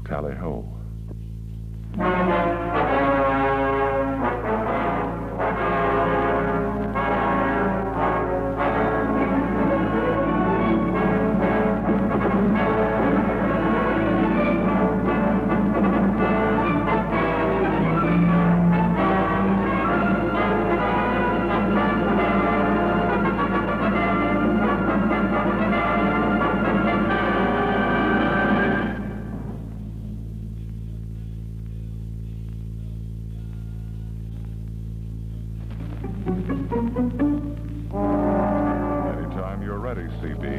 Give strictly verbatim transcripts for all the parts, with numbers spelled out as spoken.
Tally-ho. Anytime you're ready, C B.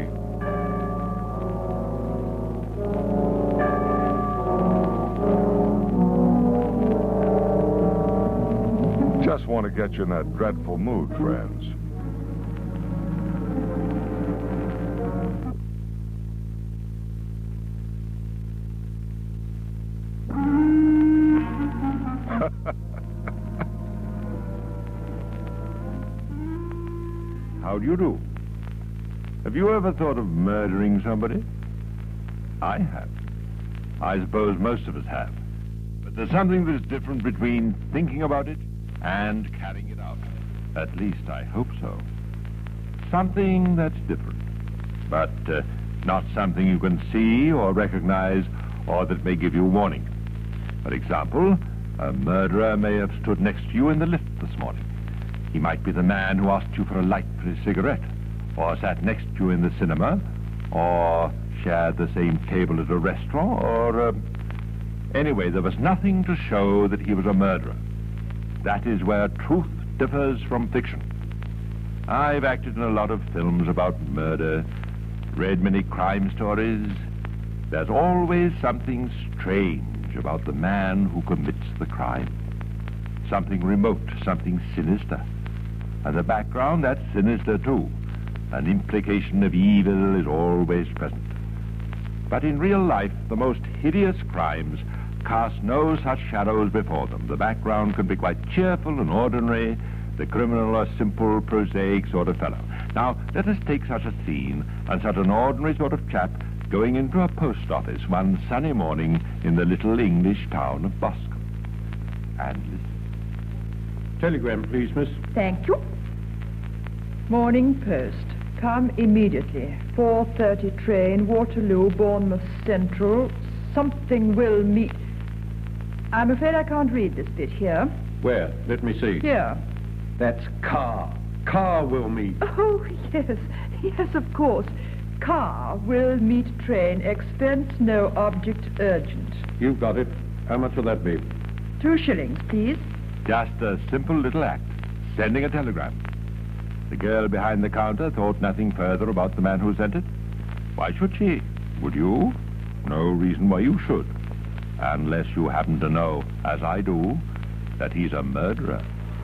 Just want to get you in that dreadful mood, friends. How do you do? Have you ever thought of murdering somebody? I have. I suppose most of us have. But there's something that's different between thinking about it and carrying it out. At least I hope so. Something that's different. But uh, not something you can see or recognize or that may give you warning. For example, a murderer may have stood next to you in the lift this morning. He might be the man who asked you for a light for his cigarette, or sat next to you in the cinema, or shared the same table at a restaurant, or... Uh... Anyway, there was nothing to show that he was a murderer. That is where truth differs from fiction. I've acted in a lot of films about murder, read many crime stories. There's always something strange about the man who commits the crime. Something remote, something sinister. And the background, that's sinister too. An implication of evil is always present. But in real life, the most hideous crimes cast no such shadows before them. The background can be quite cheerful and ordinary. The criminal a simple, prosaic sort of fellow. Now, let us take such a scene and such an ordinary sort of chap going into a post office one sunny morning in the little English town of Boscombe. And listen. Telegram, please, miss. Thank you. Morning Post. Come immediately. four thirty train, Waterloo, Bournemouth Central. Something will meet... I'm afraid I can't read this bit here. Where? Let me see. Here. That's car. Car will meet. Oh, yes. Yes, of course. Car will meet train. Expense, no object, urgent. You've got it. How much will that be? Two shillings, please. Just a simple little act, sending a telegram. The girl behind the counter thought nothing further about the man who sent it. Why should she? Would you? No reason why you should. Unless you happen to know, as I do, that he's a murderer.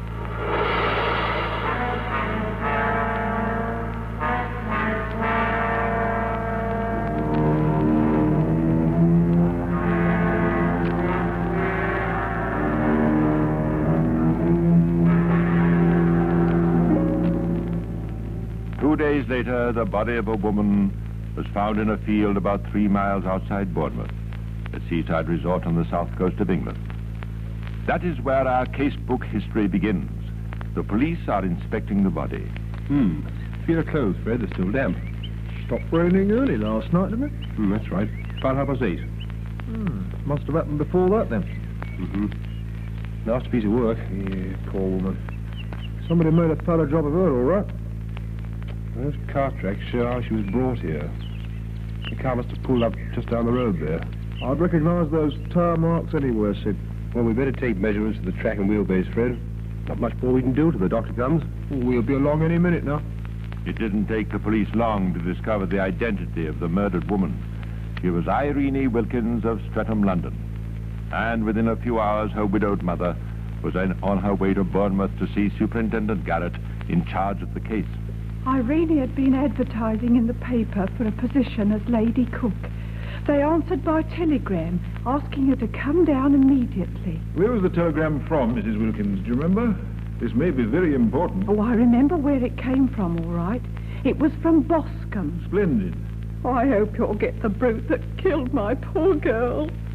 Two days later, the body of a woman was found in a field about three miles outside Bournemouth, a seaside resort on the south coast of England. That is where our casebook history begins. The police are inspecting the body. Hmm. Feel your clothes, Fred. They're still damp. Stopped raining early last night, didn't it? Hmm, that's right. About half past eight. Hmm. Must have happened before that, then. Mm-hmm. Nasty piece of work. Yeah, poor woman. Somebody made a thorough job of her, all right. Those car tracks show how she was brought here. The car must have pulled up just down the road there. I'd recognise those tire marks anywhere, Sid. Well, we better take measurements of the track and wheelbase, Fred. Not much more we can do till the doctor comes. We'll be along any minute now. It didn't take the police long to discover the identity of the murdered woman. She was Irene Wilkins of Streatham, London. And within a few hours, her widowed mother was on her way to Bournemouth to see Superintendent Garrett in charge of the case. Irene had been advertising in the paper for a position as lady cook. They answered by telegram, asking her to come down immediately. Where was the telegram from, Missus Wilkins? Do you remember? This may be very important. Oh, I remember where it came from, all right. It was from Boscombe. Splendid. Oh, I hope you'll get the brute that killed my poor girl.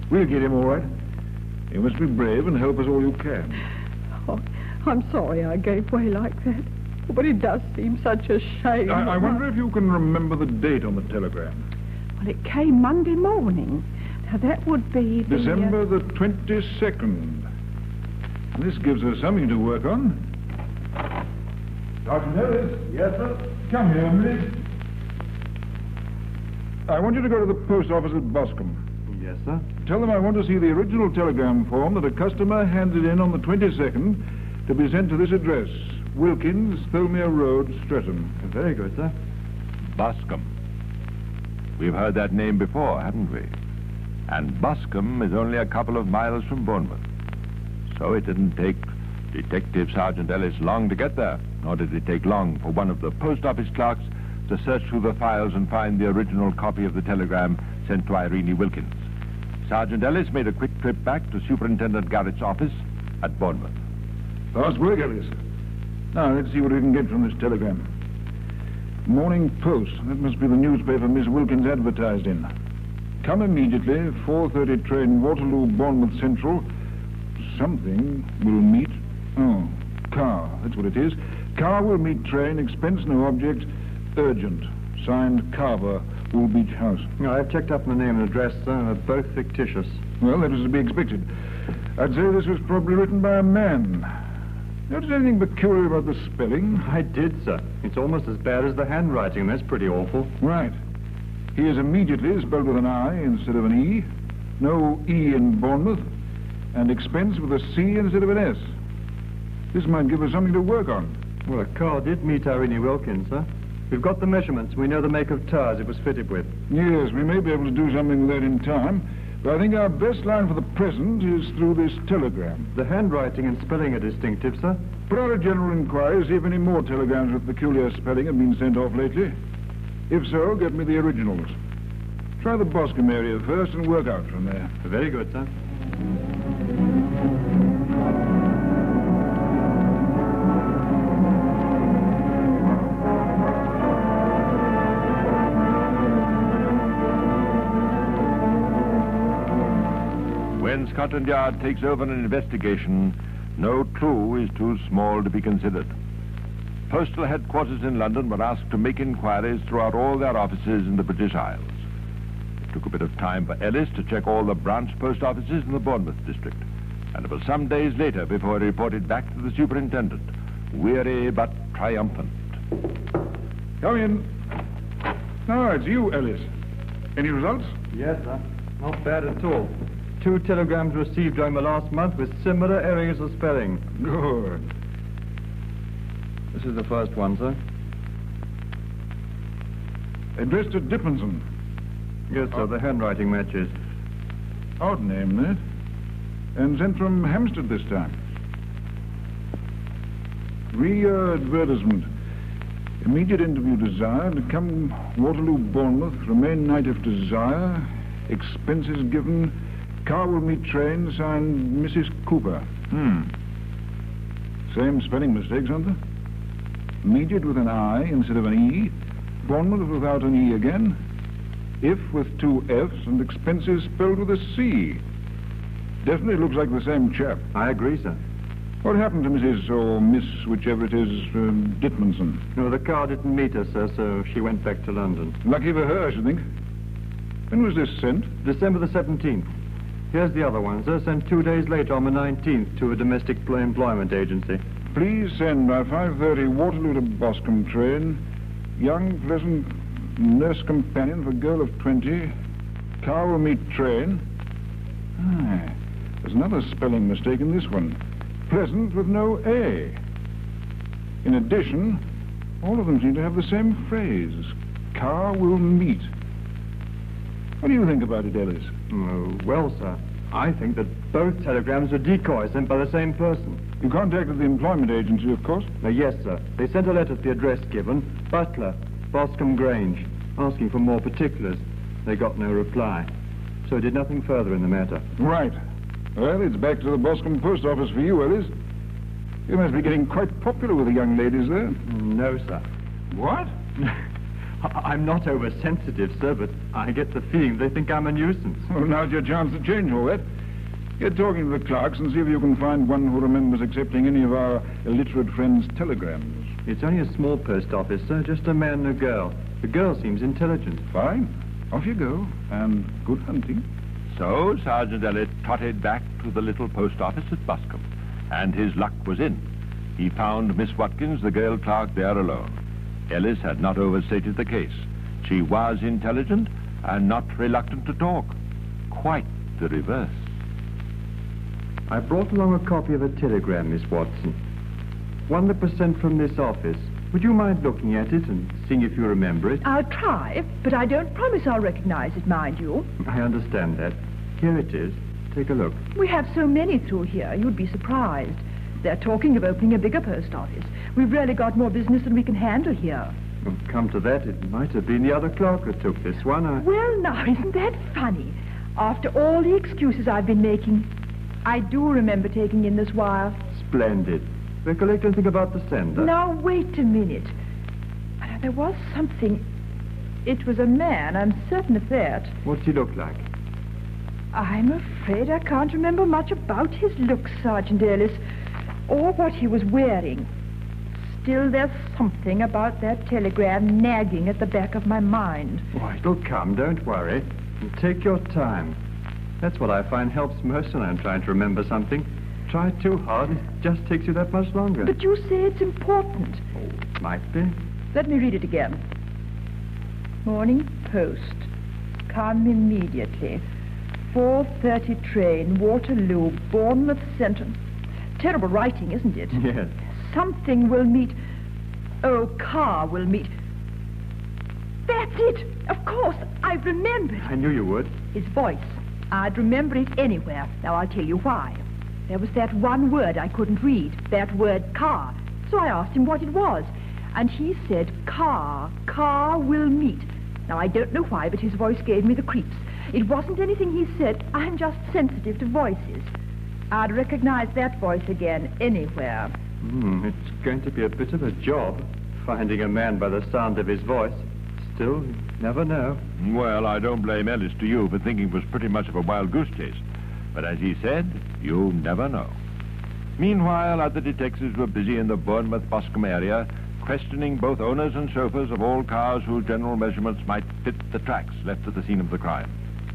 We'll get him all right. You must be brave and help us all you can. Oh, I'm sorry I gave way like that. But it does seem such a shame. I, I wonder if you can remember the date on the telegram. Well, it came Monday morning. Now, that would be the... December Uh... the twenty-second. This gives us something to work on. Sergeant Ellis? Yes, sir? Come here a minute. I want you to go to the post office at Boscombe. Yes, sir. Tell them I want to see the original telegram form that a customer handed in on the twenty-second to be sent to this address. Wilkins, Thelmere Road, Streatham. Very good, sir. Boscombe. We've heard that name before, haven't we? And Boscombe is only a couple of miles from Bournemouth. So it didn't take Detective Sergeant Ellis long to get there, nor did it take long for one of the post office clerks to search through the files and find the original copy of the telegram sent to Irene Wilkins. Sergeant Ellis made a quick trip back to Superintendent Garrett's office at Bournemouth. Fast work, Ellis. Now, let's see what we can get from this telegram. Morning Post. That must be the newspaper Miss Wilkins advertised in. Come immediately, four thirty train, Waterloo, Bournemouth Central. Something will meet. Oh, car. That's what it is. Car will meet train, expense no object, urgent. Signed Carver, Woolbeach House. No, I've checked up the name and address, sir. They're both fictitious. Well, that was to be expected. I'd say this was probably written by a man. Notice anything peculiar about the spelling? I did, sir. It's almost as bad as the handwriting. That's pretty awful. Right. He is immediately spelled with an I instead of an E. No E in Bournemouth. And expense with a C instead of an S. This might give us something to work on. Well, a car did meet Irene Wilkins, sir. We've got the measurements. We know the make of tires it was fitted with. Yes, we may be able to do something with that in time. But I think our best line for the present is through this telegram. The handwriting and spelling are distinctive, sir. Put out a general inquiry, see if any more telegrams with peculiar spelling have been sent off lately. If so, get me the originals. Try the Boscombe area first and work out from there. Very good, sir. When Scotland Yard takes over an investigation, no clue is too small to be considered. Postal headquarters in London were asked to make inquiries throughout all their offices in the British Isles. It took a bit of time for Ellis to check all the branch post offices in the Bournemouth district, and it was some days later before he reported back to the superintendent, weary but triumphant. Come in. Ah, it's you, Ellis. Any results? Yes, sir. Not bad at all. Two telegrams received during the last month with similar errors of spelling. Good. This is the first one, sir. Addressed to Dippenson. Yes, sir. The handwriting matches. Odd name, that. And sent from Hampstead this time. Re-advertisement. Immediate interview desired. Come Waterloo, Bournemouth. Remain night if desire. Expenses given. Car will meet train. Signed Missus Cooper. Hmm. Same spelling mistakes, aren't there? Immediate with an I instead of an E. Bournemouth without an E again. If with two Fs, and expenses spelled with a C. Definitely looks like the same chap. I agree, sir. What happened to Missus or Miss, whichever it is, um, Ditmanson? No, the car didn't meet her, sir, so she went back to London. Lucky for her, I should think. When was this sent? December the seventeenth. Here's the other one, sir, sent two days later on the nineteenth to a domestic employment agency. Please send by five thirty Waterloo to Boscombe train. Young, pleasant nurse companion for girl of twenty. Car will meet train. Ah, there's another spelling mistake in this one. Pleasant with no A. In addition, all of them seem to have the same phrase. Car will meet. What do you think about it, Ellis? Oh, well, sir, I think that both telegrams were decoys sent by the same person. You contacted the employment agency, of course? Uh, yes, sir. They sent a letter to the address given, Butler, Boscombe Grange, asking for more particulars. They got no reply, so did nothing further in the matter. Right. Well, it's back to the Boscombe post office for you, Ellis. You must be getting quite popular with the young ladies there. No, sir. What? I- I'm not oversensitive, sir, but I get the feeling they think I'm a nuisance. Well, now's your chance to change all that. Get talking to the clerks and see if you can find one who remembers accepting any of our illiterate friends' telegrams. It's only a small post office, sir, just a man and a girl. The girl seems intelligent. Fine. Off you go, and good hunting. So Sergeant Ellis trotted back to the little post office at Buscombe, and his luck was in. He found Miss Watkins, the girl clerk, there alone. Ellis had not overstated the case. She was intelligent and not reluctant to talk. Quite the reverse. I brought along a copy of a telegram, Miss Watson. One that was sent from this office. Would you mind looking at it and seeing if you remember it? I'll try, but I don't promise I'll recognize it, mind you. I understand that. Here it is. Take a look. We have so many through here, you'd be surprised. They're talking of opening a bigger post office. We've really got more business than we can handle here. Well, come to that, it might have been the other clerk who took this one. I... Well, now, isn't that funny? After all the excuses I've been making, I do remember taking in this wire. Splendid. Recollect anything about the sender? Now, wait a minute. Uh, There was something. It was a man, I'm certain of that. What's he look like? I'm afraid I can't remember much about his looks, Sergeant Ellis, or what he was wearing. Still, there's something about that telegram nagging at the back of my mind. Why, it'll come, don't worry. And take your time. That's what I find helps most when I'm trying to remember something. Try too hard, it just takes you that much longer. But you say it's important. Oh, might be. Let me read it again. Morning Post. Come immediately. four thirty train, Waterloo, Bournemouth Centre. Terrible writing, isn't it? Yes. Something will meet. Oh, car will meet. That's it! Of course, I've remembered. I knew you would. His voice. I'd remember it anywhere. Now, I'll tell you why. There was that one word I couldn't read, that word car. So I asked him what it was. And he said, car, car will meet. Now, I don't know why, but his voice gave me the creeps. It wasn't anything he said. I'm just sensitive to voices. I'd recognize that voice again anywhere. Hmm, it's going to be a bit of a job, finding a man by the sound of his voice. Still, you never know. Well, I don't blame Ellis to you for thinking it was pretty much of a wild goose chase. But as he said, you never know. Meanwhile, other detectives were busy in the Bournemouth-Boscombe area, questioning both owners and chauffeurs of all cars whose general measurements might fit the tracks left at the scene of the crime.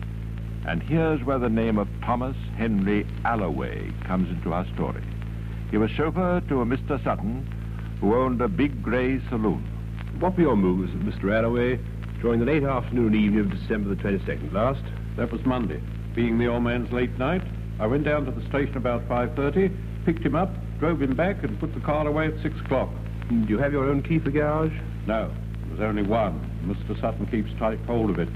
And here's where the name of Thomas Henry Alloway comes into our story. He was chauffeur to a Mister Sutton, who owned a big grey saloon. What were your moves, Mister Alloway, during the late afternoon and evening of December the twenty-second last? That was Monday. Being the old man's late night, I went down to the station about five thirty, picked him up, drove him back, and put the car away at six o'clock. Do you have your own key for garage? No, there's only one. Mister Sutton keeps tight hold of it.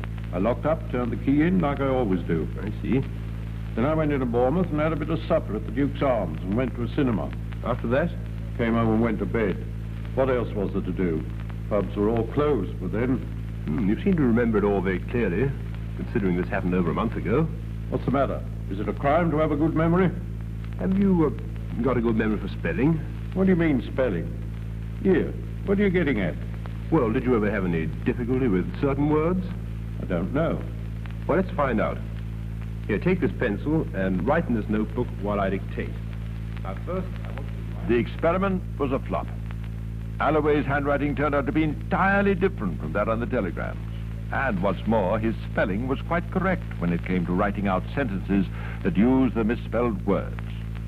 I locked up, turned the key in like I always do. I see. Then I went into Bournemouth and had a bit of supper at the Duke's Arms and went to a cinema. After that? Came home and went to bed. What else was there to do? Pubs were all closed, but then... Hmm, you seem to remember it all very clearly, considering this happened over a month ago. What's the matter? Is it a crime to have a good memory? Have you uh, got a good memory for spelling? What do you mean, spelling? Here, what are you getting at? Well, did you ever have any difficulty with certain words? I don't know. Well, let's find out. Here, take this pencil and write in this notebook while I dictate. Now, first, I want to... The experiment was a flop. Alloway's handwriting turned out to be entirely different from that on the telegrams. And what's more, his spelling was quite correct when it came to writing out sentences that used the misspelled words.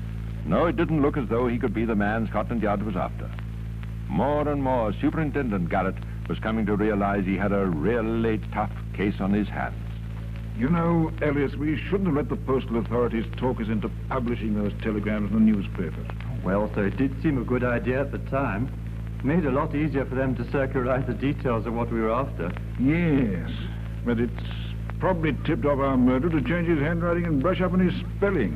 No, it didn't look as though he could be the man Scotland Yard was after. More and more, Superintendent Garrett was coming to realize he had a really tough case on his hands. You know, Ellis, we shouldn't have let the postal authorities talk us into publishing those telegrams in the newspapers. Well, sir, it did seem a good idea at the time. Made it a lot easier for them to circulate the details of what we were after. Yes, but it's probably tipped off our murderer to change his handwriting and brush up on his spelling.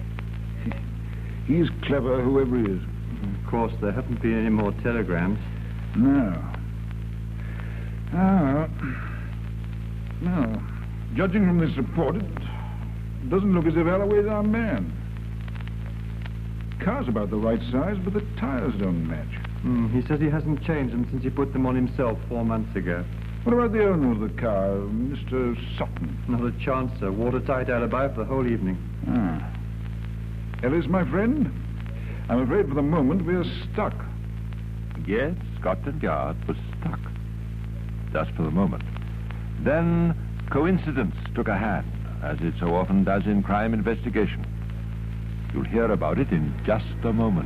He's clever, whoever he is. Of course, there haven't been any more telegrams. No. Ah, no. Judging from this report, it doesn't look as if Alloway's our man. Car's about the right size, but the tires don't match. Mm, he says he hasn't changed them since he put them on himself four months ago. What about the owner of the car, Mister Sutton? Not a chance, sir. Watertight alibi for the whole evening. Ah. Ellis, my friend, I'm afraid for the moment we're stuck. Yes, Scotland Yard was stuck. Just for the moment. Then coincidence took a hand, as it so often does in crime investigation. You'll hear about it in just a moment.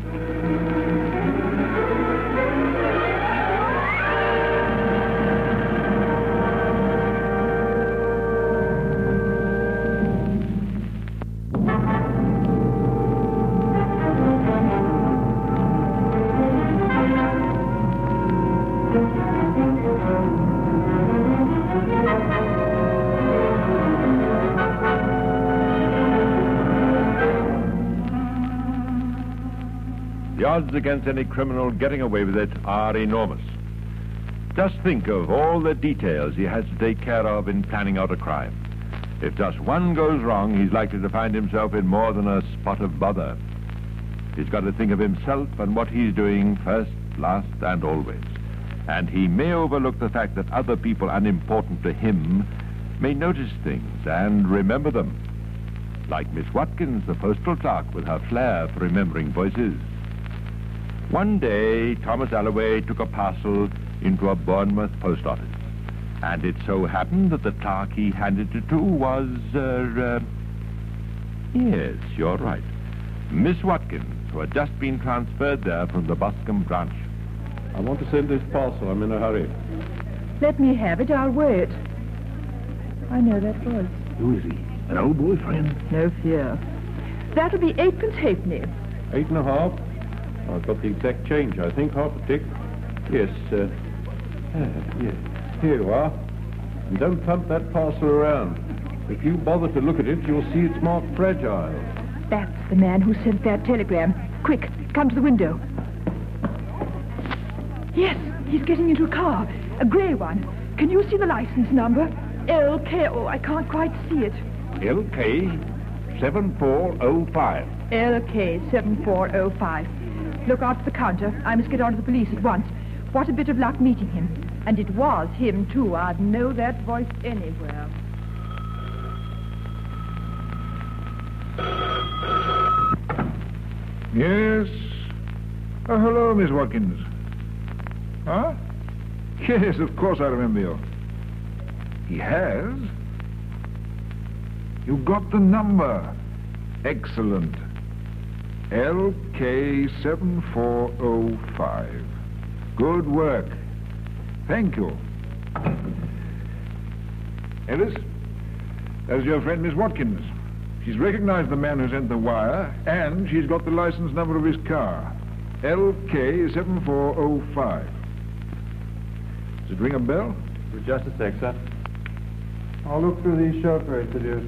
The odds against any criminal getting away with it are enormous. Just think of all the details he has to take care of in planning out a crime. If just one goes wrong, he's likely to find himself in more than a spot of bother. He's got to think of himself and what he's doing first, last, and always. And he may overlook the fact that other people unimportant to him may notice things and remember them. Like Miss Watkins, the postal clerk, with her flair for remembering voices. One day, Thomas Alloway took a parcel into a Bournemouth post office. And it so happened that the clerk he handed it to was, uh, uh, yes, you're right, Miss Watkins, who had just been transferred there from the Boscombe branch. I want to send this parcel. I'm in a hurry. Let me have it. I'll wait. I know that voice. Who is he? An old boyfriend? No fear. That'll be eightpence halfpenny. Eight and a half. I've got the exact change, I think. Half a tick. Yes, uh, uh, yes. Here you are. And don't pump that parcel around. If you bother to look at it, you'll see it's marked fragile. That's the man who sent that telegram. Quick, come to the window. Yes, he's getting into a car. A grey one. Can you see the license number? L K. Oh, I can't quite see it. L K seven four oh five. L K seven four oh five. Look out for the counter. I must get on to the police at once. What a bit of luck meeting him. And it was him, too. I'd know that voice anywhere. Yes? Oh, hello, Miss Watkins. Huh? Yes, of course I remember you. He has? You got the number. Excellent. L K seven four oh five. Good work. Thank you. Ellis, that's your friend Miss Watkins. She's recognized the man who sent the wire, and she's got the license number of his car. L K seven four oh five. Does it ring a bell? Just a sec, sir. I'll look through these chauffeur interviews.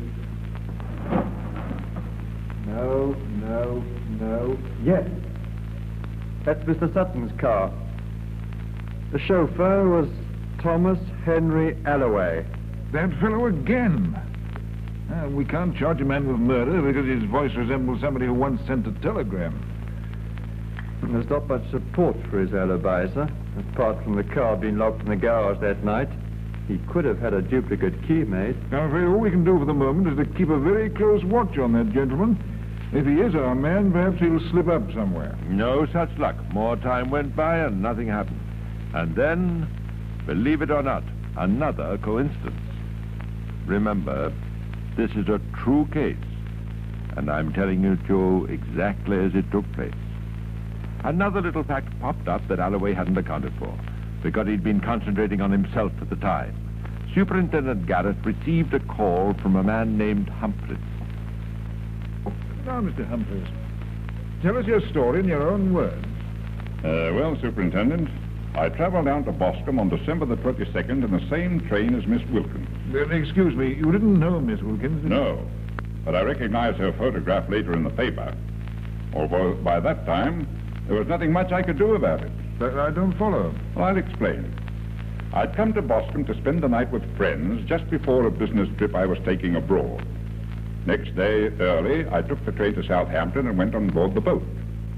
No, no, no. Yes. That's Mister Sutton's car. The chauffeur was Thomas Henry Alloway. That fellow again. Uh, we can't charge a man with murder because his voice resembles somebody who once sent a telegram. There's not much support for his alibi, sir. Apart from the car being locked in the garage that night, he could have had a duplicate key made. I'm afraid all we can do for the moment is to keep a very close watch on that gentleman. If he is our man, perhaps he'll slip up somewhere. No such luck. More time went by and nothing happened. And then, believe it or not, another coincidence. Remember, this is a true case, and I'm telling you to exactly as it took place. Another little fact popped up that Alloway hadn't accounted for, because he'd been concentrating on himself at the time. Superintendent Garrett received a call from a man named Humphreys. Now, Mister Humphreys, tell us your story in your own words. Uh, well, Superintendent, I traveled down to Boscombe on December the twenty-second in the same train as Miss Wilkins. Uh, excuse me, you didn't know Miss Wilkins? Did No, but I recognized her photograph later in the paper. Although by that time, there was nothing much I could do about it. you? I don't follow. Well, I'll explain. I'd come to Boscombe to spend the night with friends just before a business trip I was taking abroad. Next day, early, I took the train to Southampton and went on board the boat.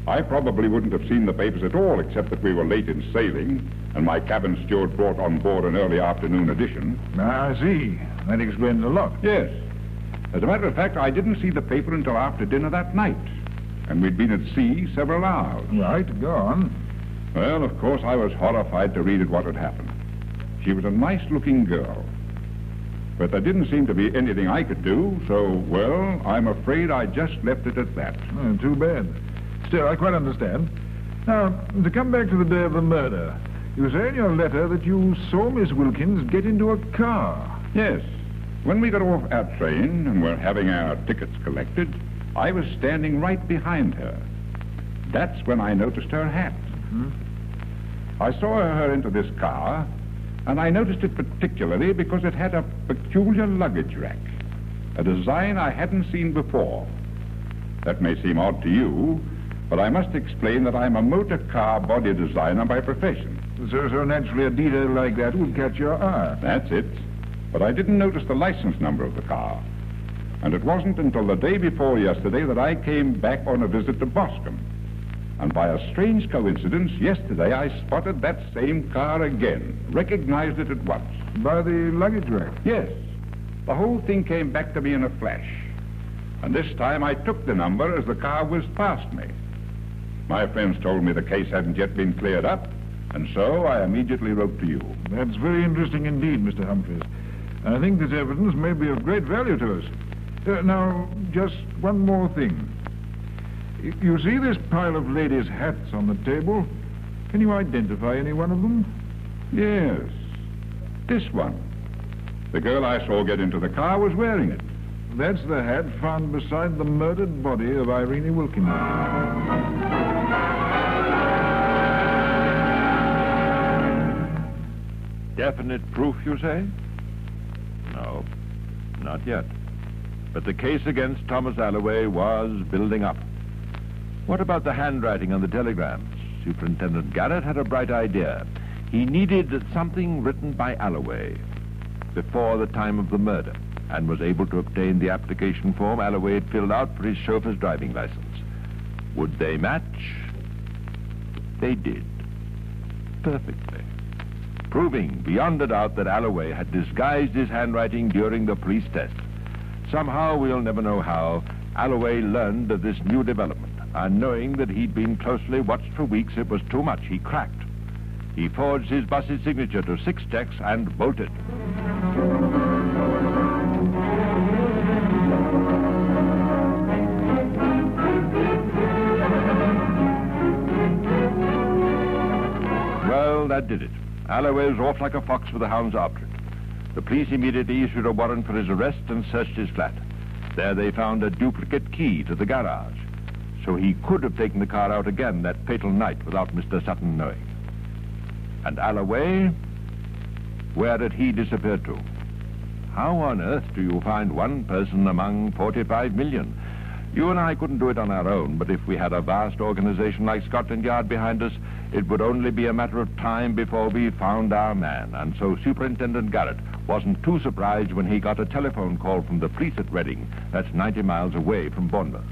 I probably wouldn't have seen the papers at all, except that we were late in sailing, and my cabin steward brought on board an early afternoon edition. I see. That explains a lot. Yes. As a matter of fact, I didn't see the paper until after dinner that night, and we'd been at sea several hours. Right, go on. Well, of course, I was horrified to read at what had happened. She was a nice-looking girl. But there didn't seem to be anything I could do, so, well, I'm afraid I just left it at that. Oh, too bad. Still, I quite understand. Now, to come back to the day of the murder, you say in your letter that you saw Miss Wilkins get into a car. Yes. When we got off our train and were having our tickets collected, I was standing right behind her. That's when I noticed her hat. Hmm? I saw her into this car, and I noticed it particularly because it had a peculiar luggage rack, a design I hadn't seen before. That may seem odd to you, but I must explain that I'm a motor car body designer by profession. So, so naturally a detail like that would catch your eye. That's it. But I didn't notice the license number of the car. And it wasn't until the day before yesterday that I came back on a visit to Boscombe. And by a strange coincidence, yesterday I spotted that same car again, recognized it at once. By the luggage rack? Yes. The whole thing came back to me in a flash. And this time I took the number as the car whizzed past me. My friends told me the case hadn't yet been cleared up, and so I immediately wrote to you. That's very interesting indeed, Mister Humphreys. I think this evidence may be of great value to us. Uh, now, just one more thing. Y- You see this pile of ladies' hats on the table? Can you identify any one of them? Yes. This one. The girl I saw get into the car was wearing it. That's the hat found beside the murdered body of Irene Wilkins. Definite proof, you say? No, not yet. But the case against Thomas Alloway was building up. What about the handwriting on the telegrams? Superintendent Garrett had a bright idea. He needed something written by Alloway before the time of the murder, and was able to obtain the application form Alloway had filled out for his chauffeur's driving license. Would they match? They did. Perfectly. Proving beyond a doubt that Alloway had disguised his handwriting during the police test. Somehow, we'll never know how, Alloway learned of this new development, and knowing that he'd been closely watched for weeks, it was too much. He cracked. He forged his bus's signature to six checks and bolted. Well, that did it. Alloway was off like a fox with the hounds after it. The police immediately issued a warrant for his arrest and searched his flat. There they found a duplicate key to the garage, so he could have taken the car out again that fatal night without Mister Sutton knowing. And Alloway, where did he disappear to? How on earth do you find one person among forty-five million? You and I couldn't do it on our own, but if we had a vast organization like Scotland Yard behind us, it would only be a matter of time before we found our man. And so Superintendent Garrett wasn't too surprised when he got a telephone call from the police at Reading. That's ninety miles away from Bournemouth.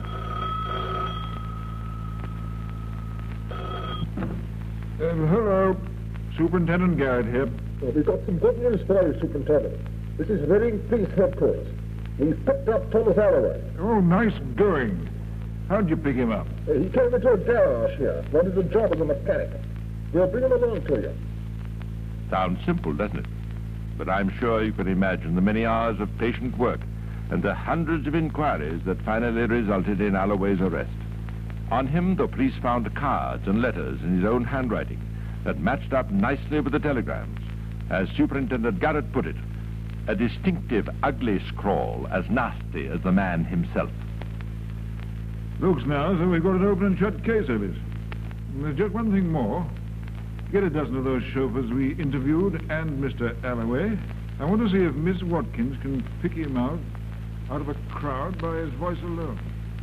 Uh, hello. Superintendent Garrett here. Well, we've got some good news for you, Superintendent. This is Reading Police Headquarters. We've picked up Thomas Alloway. Oh, nice going. How'd you pick him up? Uh, he came into a garage here, wanted a job as a mechanic. We'll bring him along to you. Sounds simple, doesn't it? But I'm sure you can imagine the many hours of patient work and the hundreds of inquiries that finally resulted in Alloway's arrest. On him, the police found cards and letters in his own handwriting that matched up nicely with the telegrams. As Superintendent Garrett put it, a distinctive, ugly scrawl, as nasty as the man himself. Looks now as though we've got an open and shut case of it. And there's just one thing more. Get a dozen of those chauffeurs we interviewed and Mister Alloway. I want to see if Miss Watkins can pick him out out of a crowd by his voice alone.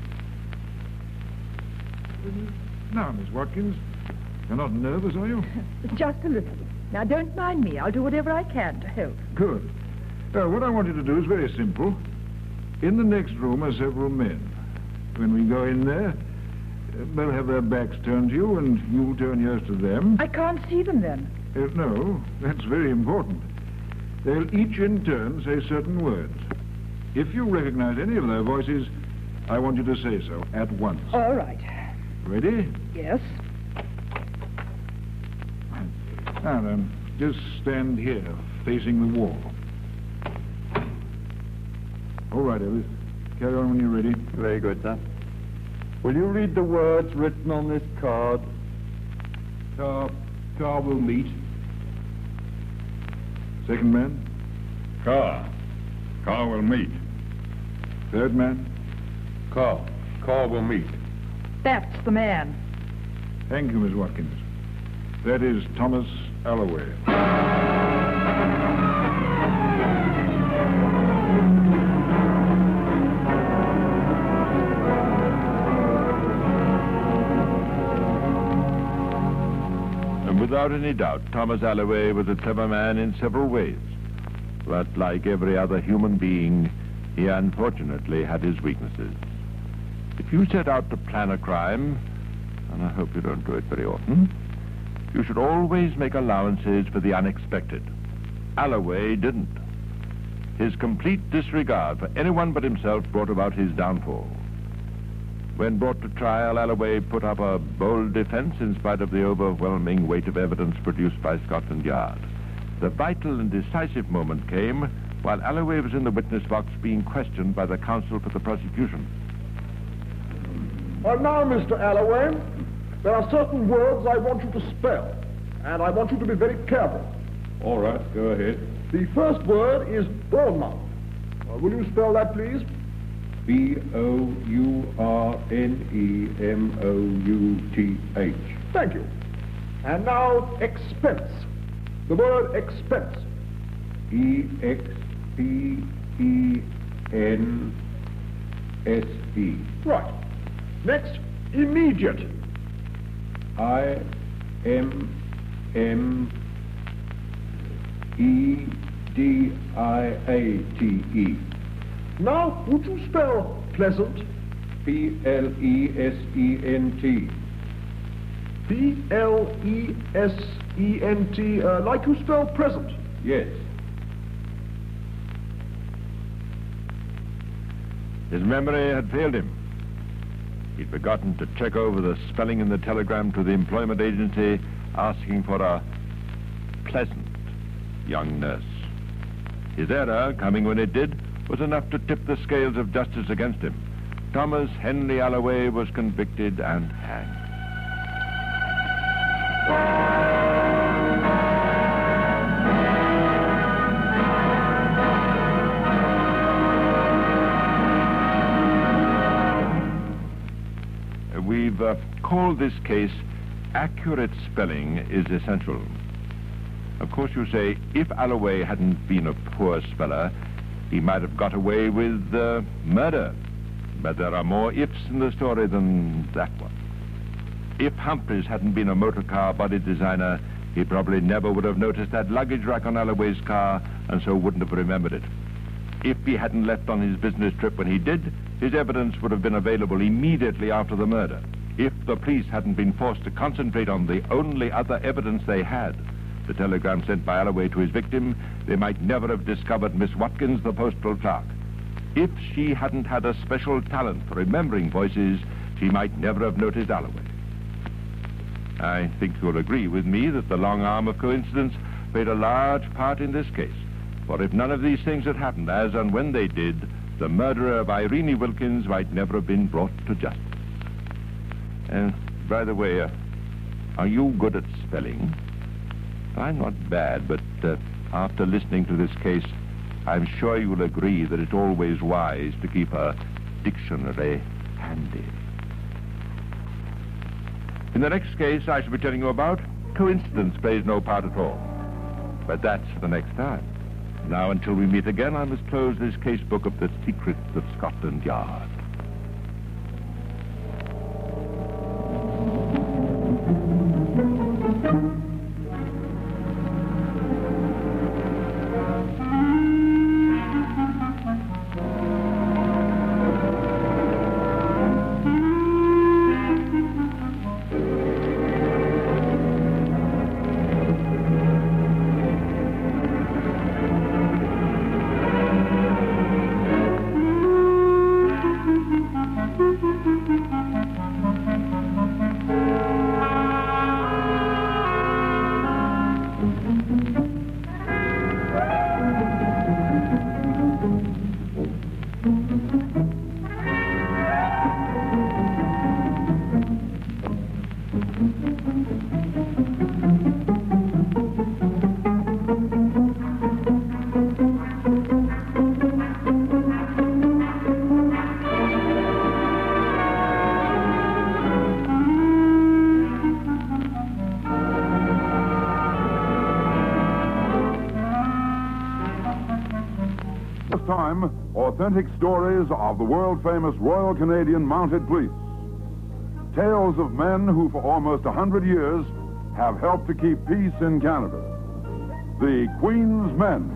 Now, Miss Watkins, you're not nervous, are you? Just a little. Now, don't mind me. I'll do whatever I can to help. Good. Now, what I want you to do is very simple. In the next room are several men. When we go in there, They'll have their backs turned to you, and you'll turn yours to them. I can't see them then. Uh, no, that's very important. They'll each in turn say certain words. If you recognize any of their voices, I want you to say so at once. All right. Ready? Yes. Now then, just stand here, facing the wall. All right, Ellis. Carry on when you're ready. Very good, sir. Will you read the words written on this card? Car, car will meet. Second man. Car. Car will meet. Third man. Car. Car will meet. That's the man. Thank you, Miss Watkins. That is Thomas Alloway. And without any doubt, Thomas Alloway was a clever man in several ways. But like every other human being, he unfortunately had his weaknesses. If you set out to plan a crime, and I hope you don't do it very often, you should always make allowances for the unexpected. Alloway didn't. His complete disregard for anyone but himself brought about his downfall. When brought to trial, Alloway put up a bold defense in spite of the overwhelming weight of evidence produced by Scotland Yard. The vital and decisive moment came while Alloway was in the witness box being questioned by the counsel for the prosecution. And now, Mister Alloway, there are certain words I want you to spell, and I want you to be very careful. All right, go ahead. The first word is Bournemouth. Uh, will you spell that, please? B O U R N E M O U T H. Thank you. And now, expense. The word expense. E X P E N S E. Right. Next, immediate. I M M E D I A T E. Now, would you spell pleasant? P L E S E N T. P L E S E N T, uh, like you spell present. Yes. His memory had failed him. He'd forgotten to check over the spelling in the telegram to the employment agency asking for a pleasant young nurse. His error, coming when it did, was enough to tip the scales of justice against him. Thomas Henry Alloway was convicted and hanged. We've uh, called this case Accurate Spelling is Essential. Of course, you say, if Alloway hadn't been a poor speller, he might have got away with uh, murder. But there are more ifs in the story than that one. If Humphreys hadn't been a motor car body designer, he probably never would have noticed that luggage rack on Alloway's car and so wouldn't have remembered it. If he hadn't left on his business trip when he did, his evidence would have been available immediately after the murder. If the police hadn't been forced to concentrate on the only other evidence they had, the telegram sent by Alloway to his victim, they might never have discovered Miss Watkins, the postal clerk. If she hadn't had a special talent for remembering voices, she might never have noticed Alloway. I think you'll agree with me that the long arm of coincidence played a large part in this case. For if none of these things had happened as and when they did, the murderer of Irene Wilkins might never have been brought to justice. And, by the way, uh, are you good at spelling? I'm not bad, but uh, after listening to this case, I'm sure you'll agree that it's always wise to keep a dictionary handy. In the next case I shall be telling you about, coincidence plays no part at all. But that's for the next time. Now, until we meet again, I must close this case book of the secrets of Scotland Yard. time, authentic stories of the world-famous Royal Canadian Mounted Police. Tales of men who for almost a hundred years have helped to keep peace in Canada. The Queen's Men.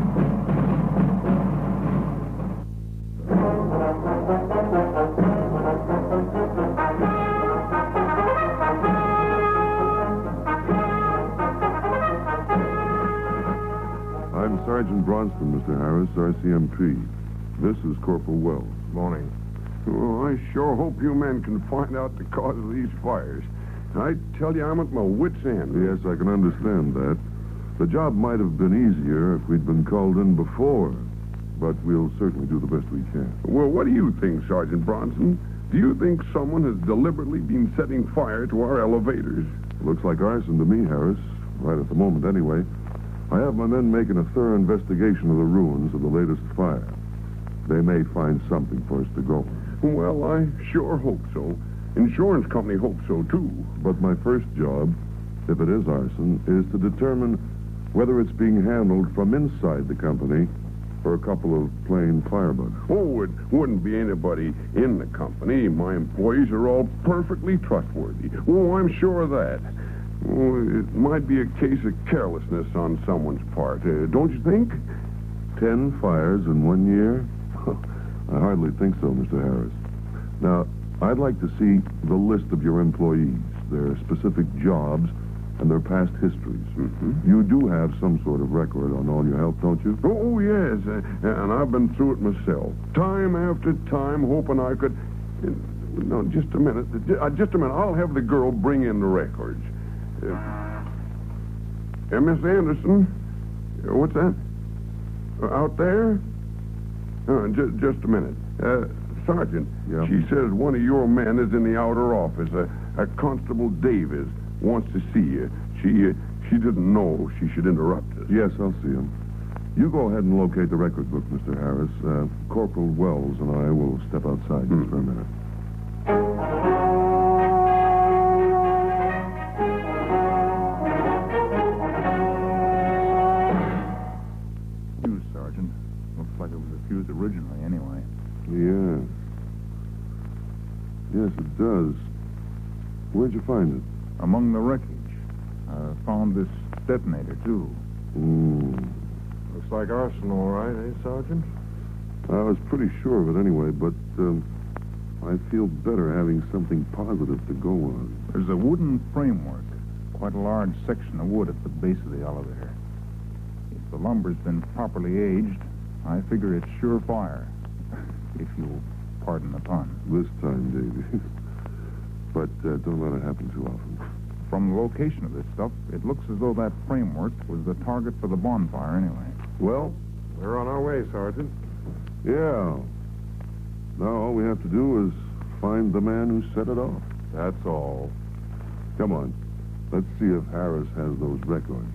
I'm Sergeant Bronston, Mister Harris, R C M P. This is Corporal Wells. Morning. Oh, I sure hope you men can find out the cause of these fires. I tell you, I'm at my wit's end. Yes, I can understand that. The job might have been easier if we'd been called in before, but we'll certainly do the best we can. Well, what do you think, Sergeant Bronson? Do you think someone has deliberately been setting fire to our elevators? Looks like arson to me, Harris. Right at the moment, anyway. I have my men making a thorough investigation of the ruins of the latest fire. They may find something for us to go on. Well, I sure hope so. Insurance company hopes so, too. But my first job, if it is arson, is to determine whether it's being handled from inside the company or a couple of plain firebugs. Oh, it wouldn't be anybody in the company. My employees are all perfectly trustworthy. Oh, I'm sure of that. Oh, it might be a case of carelessness on someone's part, uh, don't you think? Ten fires in one year? I hardly think so, Mister Harris. Now, I'd like to see the list of your employees, their specific jobs, and their past histories. Mm-hmm. You do have some sort of record on all your help, don't you? Oh, yes, uh, and I've been through it myself. Time after time, hoping I could... Uh, no, just a minute. Uh, just a minute. I'll have the girl bring in the records. Uh, uh, Miss Anderson? Uh, what's that? Uh, out there? Uh, j- just a minute. Uh, Sergeant, yeah? She says one of your men is in the outer office. A, a Constable Davis wants to see you. She uh, she didn't know she should interrupt us. Yes, I'll see him. You go ahead and locate the record book, Mister Harris. Uh, Corporal Wells and I will step outside Hmm. just for a minute. Fuse, Sergeant. Looks like it was a fuse originally, anyway. Yes. Yes, it does. Where'd you find it? Among the wreckage. I found this detonator, too. Hmm. Looks like arson, all right, eh, Sergeant? I was pretty sure of it anyway, but um, I feel better having something positive to go on. There's a wooden framework. Quite a large section of wood at the base of the elevator. If the lumber's been properly aged, I figure it's surefire. If you'll pardon the pun. This time, Davy. But uh, don't let it happen too often. From the location of this stuff, it looks as though that framework was the target for the bonfire anyway. Well, we're on our way, Sergeant. Yeah. Now all we have to do is find the man who set it off. That's all. Come on. Let's see if Harris has those records.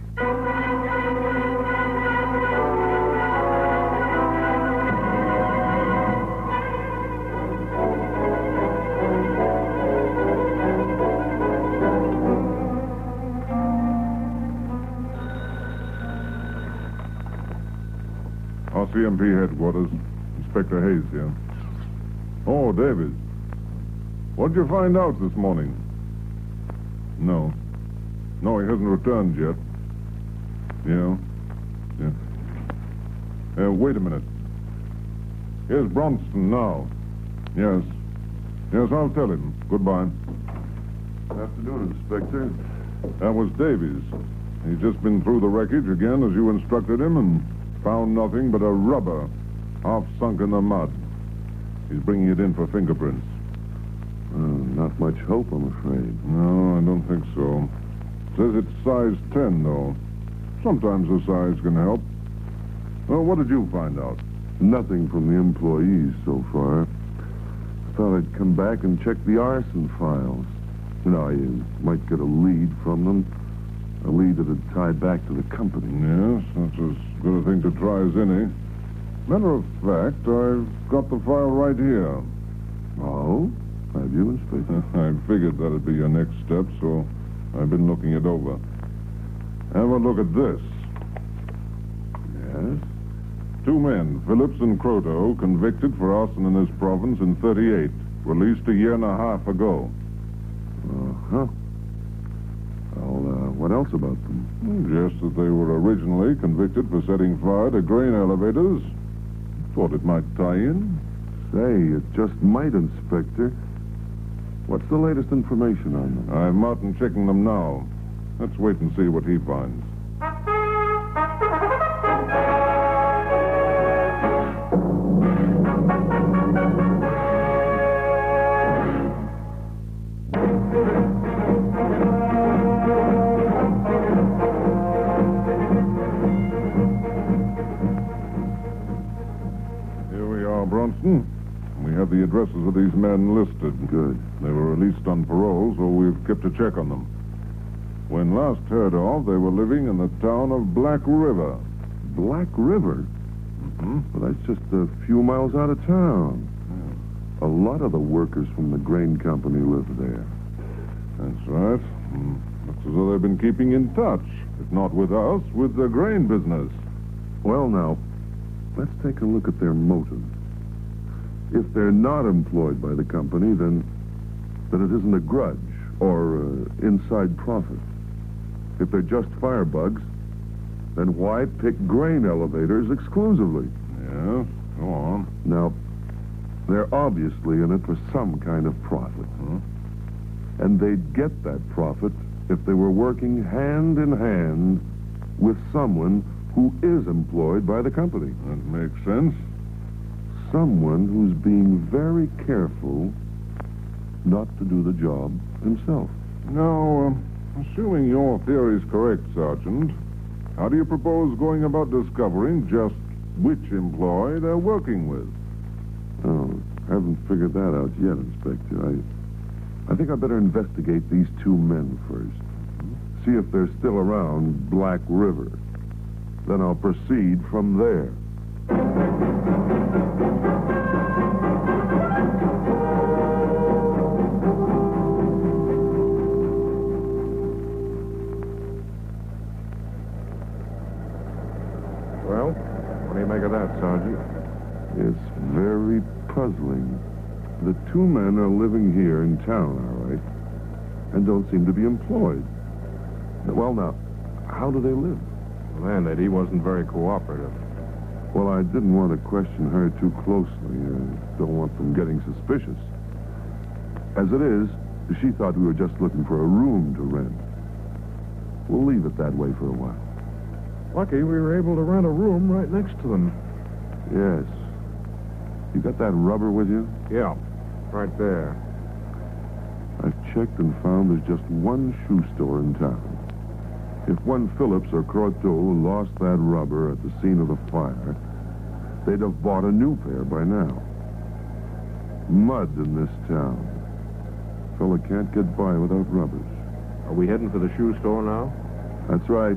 R C M P headquarters. Inspector Hayes here. Oh, Davis. What'd you find out this morning? No. No, he hasn't returned yet. Yeah? Yeah. Uh, wait a minute. Here's Bronston now. Yes. Yes, I'll tell him. Goodbye. Afternoon, Inspector. That was Davies. He's just been through the wreckage again as you instructed him and found nothing but a rubber half sunk in the mud. He's bringing it in for fingerprints. Uh, not much hope, I'm afraid. No, I don't think so. Says it's size ten, though. Sometimes the size can help. Well, what did you find out? Nothing from the employees so far. Thought I'd come back and check the arson files. You know, you might get a lead from them. A lead that'd tie back to the company. Yes, that's as good a thing to try as any. Matter of fact, I've got the file right here. Oh? Have you, Inspector? I figured that'd be your next step, so I've been looking it over. Have a look at this. Yes? Two men, Phillips and Croto, convicted for arson in this province in thirty-eight. Released a year and a half ago. Uh-huh. Well, uh, what else about them? Just that they were originally convicted for setting fire to grain elevators. Thought it might tie in. Say, it just might, Inspector. What's the latest information on them? I have Martin checking them now. Let's wait and see what he finds. Here we are, Bronson. We have the addresses of these men listed. Good. They were released on parole, so we've kept a check on them. When last heard of, they were living in the town of Black River. Black River? Mm-hmm. Well, that's just a few miles out of town. Yeah. A lot of the workers from the grain company live there. That's right. Mm. Looks as though they've been keeping in touch, if not with us, with the grain business. Well, now, let's take a look at their motive. If they're not employed by the company, then, then it isn't a grudge or uh, inside profit. If they're just firebugs, then why pick grain elevators exclusively? Yeah, go on. Now, they're obviously in it for some kind of profit. Huh? And they'd get that profit if they were working hand in hand with someone who is employed by the company. That makes sense. Someone who's being very careful not to do the job himself. Now, uh, assuming your theory's correct, Sergeant, how do you propose going about discovering just which employee they're working with? Oh, haven't figured that out yet, Inspector. I, I think I'd better investigate these two men first. See if they're still around Black River. Then I'll proceed from there. Well, what do you make of that, Sergeant? It's very puzzling. The two men are living here in town, all right, and don't seem to be employed. Well, now, how do they live? The landlady wasn't very cooperative. Well, I didn't want to question her too closely. I don't want them getting suspicious. As it is, she thought we were just looking for a room to rent. We'll leave it that way for a while. Lucky we were able to rent a room right next to them. Yes. You got that rubber with you? Yeah, right there. I've checked and found there's just one shoe store in town. If one Phillips or Croteau lost that rubber at the scene of the fire, they'd have bought a new pair by now. Mud in this town. Fella can't get by without rubbers. Are we heading for the shoe store now? That's right.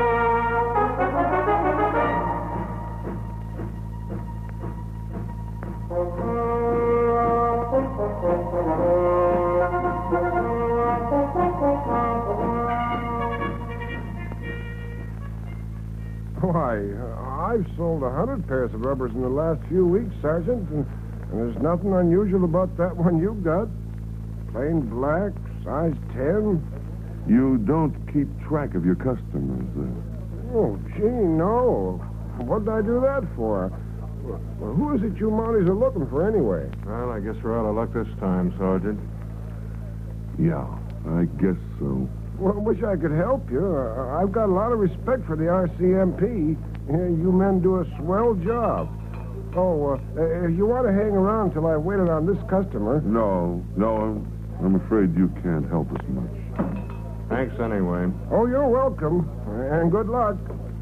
Why, uh, I've sold a hundred pairs of rubbers in the last few weeks, Sergeant, and, and there's nothing unusual about that one you've got. Plain black, size ten. You don't keep track of your customers, then? Oh, gee, no. What'd I do that for? Well, who is it you Mounties are looking for, anyway? Well, I guess we're out of luck this time, Sergeant. Yeah, I guess so. Well, I wish I could help you. Uh, I've got a lot of respect for the R C M P. Uh, you men do a swell job. Oh, uh, if you want to hang around till I've waited on this customer... No, no, I'm, I'm afraid you can't help us much. Thanks anyway. Oh, you're welcome, and good luck.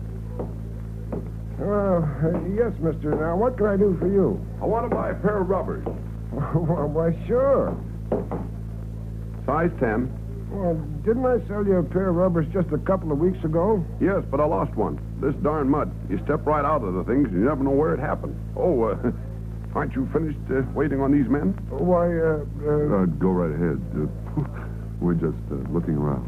Well, uh, yes, mister. Now, what can I do for you? I want to buy a pair of rubbers. Well, why, sure. Size ten. Well, didn't I sell you a pair of rubbers just a couple of weeks ago? Yes, but I lost one. This darn mud. You step right out of the things, and you never know where it happened. Oh, uh, aren't you finished uh, waiting on these men? Why, uh... uh... uh go right ahead. Uh, we're just uh, looking around.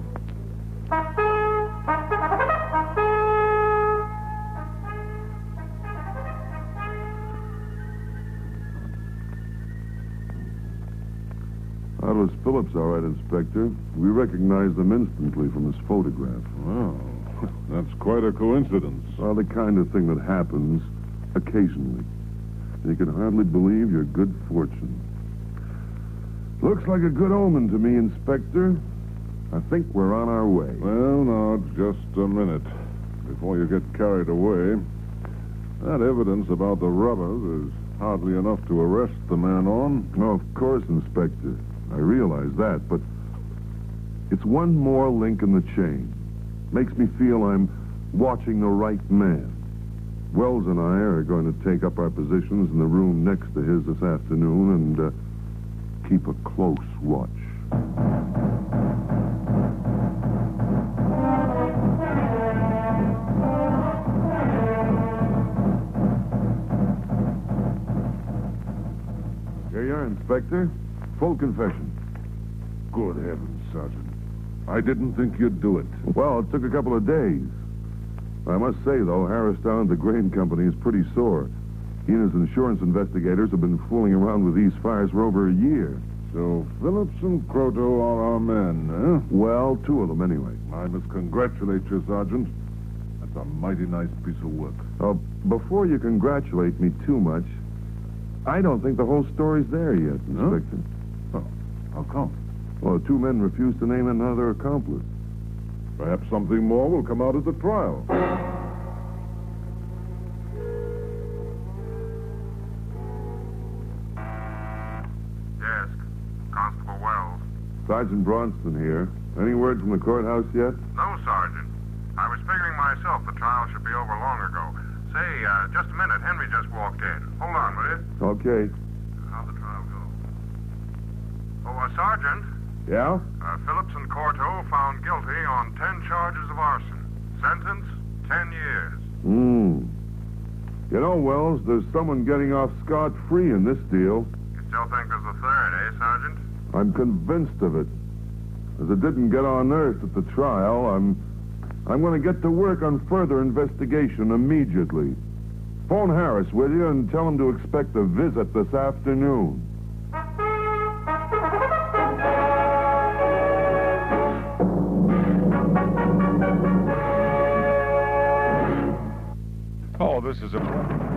That was Phillips, all right, Inspector. We recognized him instantly from his photograph. Wow, that's quite a coincidence. Well, the kind of thing that happens occasionally. And you can hardly believe your good fortune. Looks like a good omen to me, Inspector. I think we're on our way. Well, now, just a minute. Before you get carried away, that evidence about the rubbers is hardly enough to arrest the man on. Oh, of course, Inspector. I realize that, but it's one more link in the chain. Makes me feel I'm watching the right man. Wells and I are going to take up our positions in the room next to his this afternoon and uh, keep a close watch. Here you are, Inspector. Full confession. Good heavens, Sergeant. I didn't think you'd do it. Well, it took a couple of days. I must say, though, Harris down at the grain company is pretty sore. He and his insurance investigators have been fooling around with these fires for over a year. So Phillips and Croto are our men, eh? Well, two of them, anyway. I must congratulate you, Sergeant. That's a mighty nice piece of work. Uh, before you congratulate me too much, I don't think the whole story's there yet, Inspector. Huh? Oh, how come? Well, the two men refused to name another accomplice. Perhaps something more will come out at the trial. Yes, Constable Wells. Sergeant Bronston here. Any word from the courthouse yet? No, Sergeant. I was figuring myself the trial should be over long ago. Say, uh, just a minute. Henry just walked in. Hold on, will you? Okay. How'd the trial go? Oh, uh, Sergeant. Yeah? Uh, Phillips and Corto found guilty on ten charges of arson. Sentence, ten years. Hmm. You know, Wells, there's someone getting off scot-free in this deal. You still think there's a third, eh, Sergeant? I'm convinced of it. As it didn't get unearthed at the trial, I'm... I'm going to get to work on further investigation immediately. Phone Harris, will you, and tell him to expect a visit this afternoon. Oh, this is a...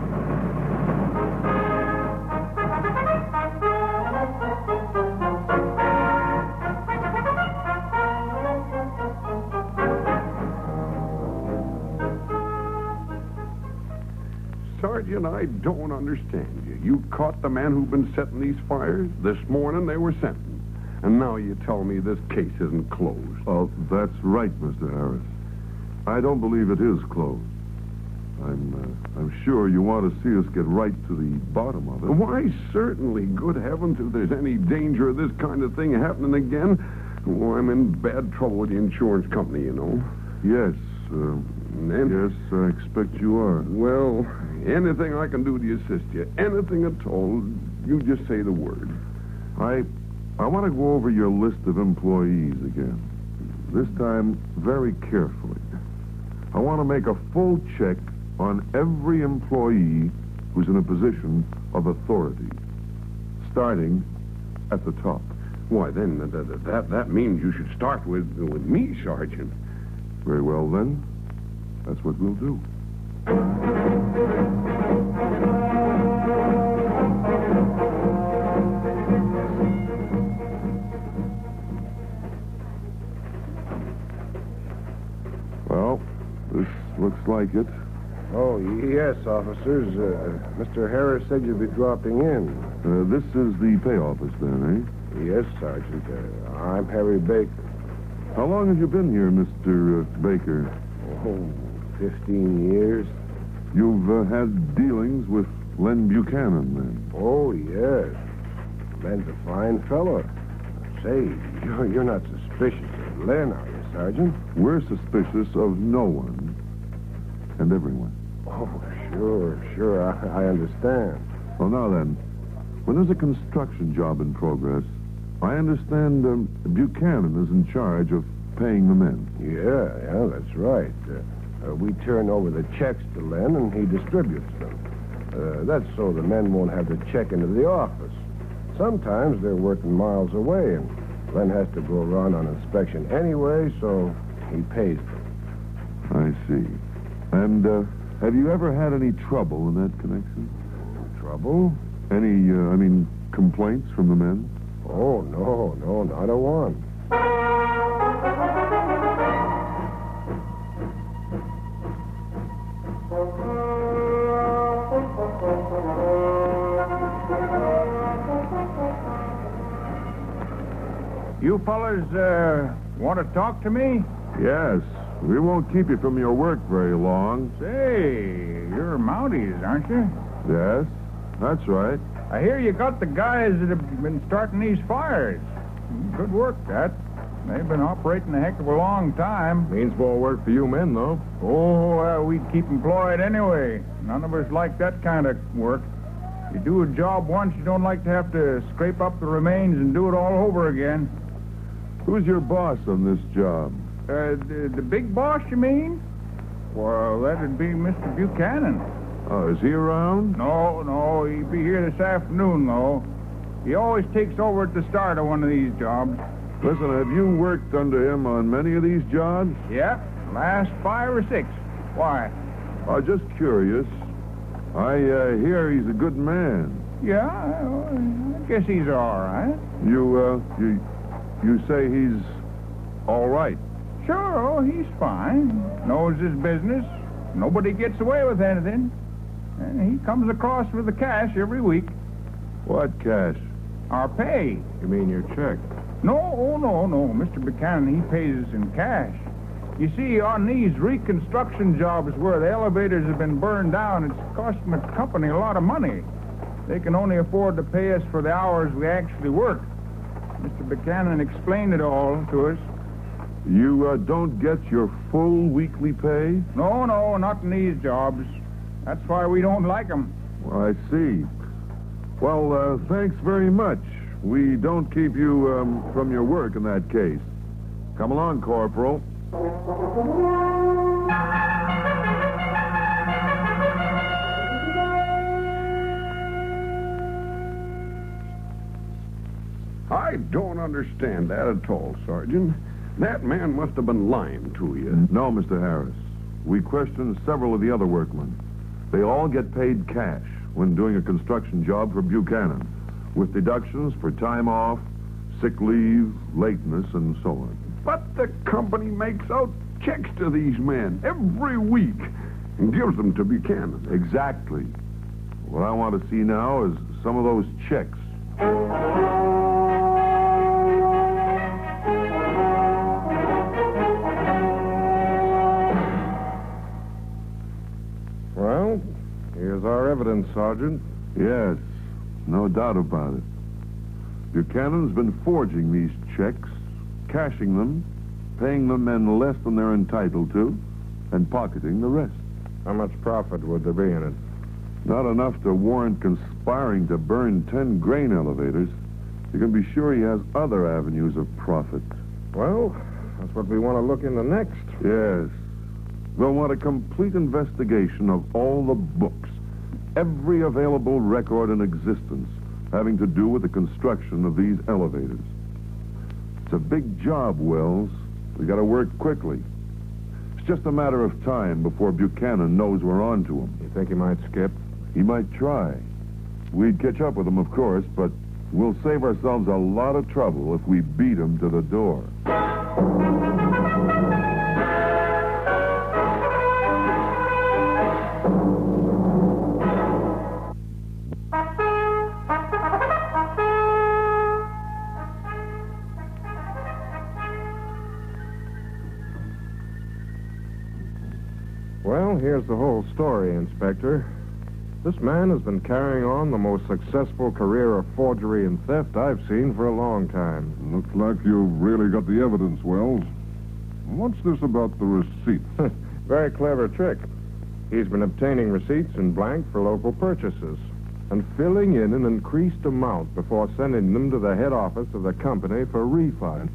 Sergeant, I don't understand you. You caught the man who'd been setting these fires. This morning they were sentenced. And now you tell me this case isn't closed. Well, that's right, Mister Harris. I don't believe it is closed. I'm, uh, I'm sure you want to see us get right to the bottom of it. Why, certainly. Good heavens, if there's any danger of this kind of thing happening again, well, I'm in bad trouble with the insurance company, you know. Yes, uh, and, yes, I expect you are. Well, anything I can do to assist you, anything at all, you just say the word. I, I want to go over your list of employees again. This time, very carefully. I want to make a full check on every employee who's in a position of authority, starting at the top. Why, then, that, that, that means you should start with, with me, Sergeant. Very well, then. That's what we'll do. Well, this looks like it. Oh, yes, officers. Uh, Mister Harris said you'd be dropping in. Uh, this is the pay office, then, eh? Yes, Sergeant. Uh, I'm Harry Baker. How long have you been here, Mister Uh, Baker? Oh, fifteen years. You've uh, had dealings with Len Buchanan, then? Oh, yes. Len's a fine fellow. Say, you're, you're not suspicious of Len, are you, Sergeant? We're suspicious of no one and everyone. Oh, sure, sure, I, I understand. Well, now then, when there's a construction job in progress, I understand um, Buchanan is in charge of paying the men. Yeah, yeah, that's right. Uh, uh, we turn over the checks to Len, and he distributes them. Uh, that's so the men won't have to check into the office. sometimes they're working miles away, and Len has to go around on inspection anyway, so he pays them. I see. And uh, have you ever had any trouble in that connection? Trouble? Any, uh, I mean, complaints from the men? Oh, no, no, not a one. You fellas, uh, want to talk to me? Yes. We won't keep you from your work very long. Say, you're Mounties, aren't you? Yes, that's right. I hear you got the guys that have been starting these fires. Good work, that. They've been operating a heck of a long time. Means more work for you men, though. Oh, uh, we'd keep employed anyway. None of us like that kind of work. You do a job once, you don't like to have to scrape up the remains and do it all over again. Who's your boss on this job? Uh, the, the big boss, you mean? Well, that'd be Mister Buchanan. Oh, is he around? No, no, he'd be here this afternoon, though. He always takes over at the start of one of these jobs. Listen, have you worked under him on many of these jobs? Yep, last five or six. Why? Oh, just curious. I uh, hear he's a good man. Yeah, I guess he's all right. You, uh, you, you say he's all right? Sure, oh, he's fine. Knows his business. Nobody gets away with anything. And he comes across with the cash every week. What cash? Our pay. You mean your check? No, oh, no, no. Mister Buchanan, he pays us in cash. You see, on these reconstruction jobs where the elevators have been burned down, it's costing the company a lot of money. They can only afford to pay us for the hours we actually work. Mister Buchanan explained it all to us. You uh, don't get your full weekly pay? No, no, not in these jobs. That's why we don't like them. Well, I see. Well, uh, thanks very much. We don't keep you um, from your work in that case. Come along, Corporal. I don't understand that at all, Sergeant. That man must have been lying to you. No, Mister Harris. We questioned several of the other workmen. They all get paid cash when doing a construction job for Buchanan, with deductions for time off, sick leave, lateness, and so on. But the company makes out checks to these men every week and gives them to Buchanan. Exactly. What I want to see now is some of those checks. Well, here's our evidence, Sergeant. Yes, no doubt about it. Buchanan's been forging these checks, cashing them, paying the men less than they're entitled to, and pocketing the rest. How much profit would there be in it? Not enough to warrant conspiring to burn ten grain elevators. You can be sure he has other avenues of profit. Well, that's what we want to look into next. Yes. We'll want a complete investigation of all the books, every available record in existence having to do with the construction of these elevators. It's a big job, Wells. We got to work quickly. It's just a matter of time before Buchanan knows we're on to him. You think he might skip? He might try. We'd catch up with him, of course, but we'll save ourselves a lot of trouble if we beat him to the door. Well, here's the whole story, Inspector. This man has been carrying on the most successful career of forgery and theft I've seen for a long time. Looks like you've really got the evidence, Wells. What's this about the receipt? Very clever trick. He's been obtaining receipts in blank for local purchases and filling in an increased amount before sending them to the head office of the company for refund.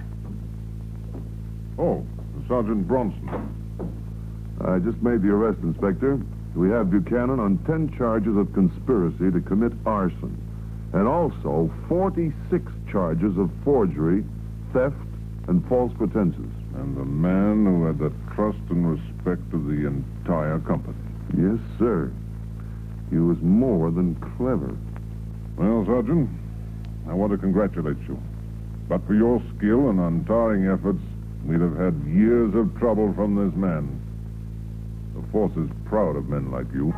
Oh, Sergeant Bronson. I just made the arrest, Inspector. We have Buchanan on ten charges of conspiracy to commit arson and also forty-six charges of forgery, theft, and false pretenses. And the man who had the trust and respect of the entire company. Yes, sir. He was more than clever. Well, Sergeant, I want to congratulate you. But for your skill and untiring efforts, we'd have had years of trouble from this man. The force is proud of men like you.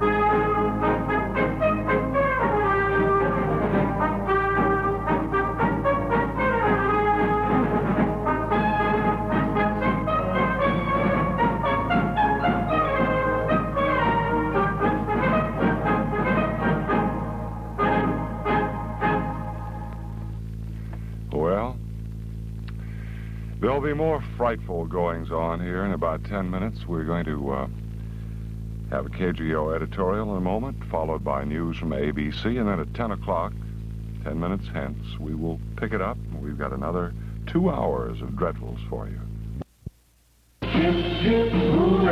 Well, there'll be more frightful goings-on here in about ten minutes. We're going to uh, have a K G O editorial in a moment, followed by news from A B C, and then at ten o'clock, ten minutes hence, we will pick it up. We've got another two hours of dreadfuls for you.